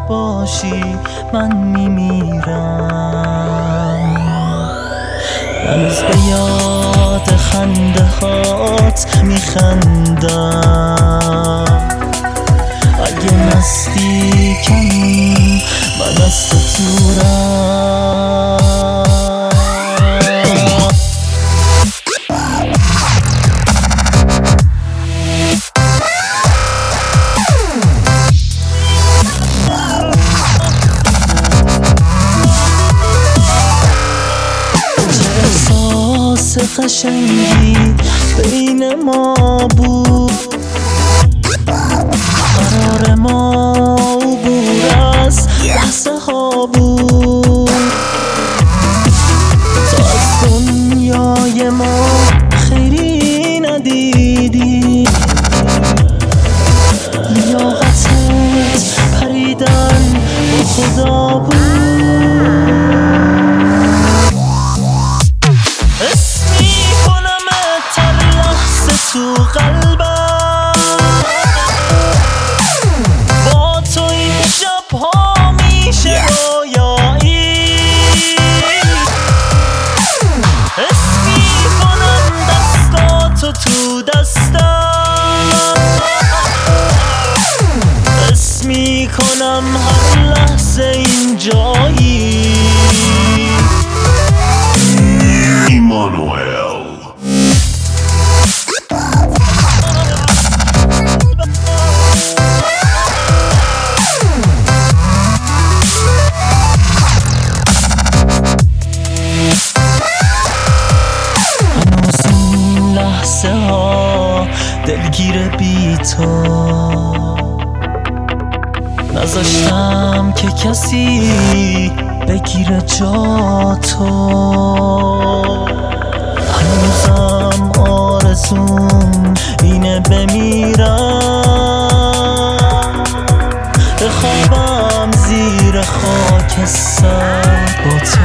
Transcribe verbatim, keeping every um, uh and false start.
باشی من میمیرم. هنوز به یاد خنده هات میخندم. اگه نزدیکمی من از تو دورم. قشنگی بین ما بود، قرار ما عبور از لحظه ها بود. تو از دنیای ما خیری ندیدی، لیاقتت پریدن با خدا بود. تو قلبم با تو این شب‌ها میشه رویایی. حس میکنم دستاتو تو دستم، حس میکنم هر لحظه اینجایی. ایمانوئل دلگیر بی تو نذاشتم که کسی بگیره جا تو. هنوزم آرزوم اینه بمیرم، بخوابم زیر خاک سر با تو.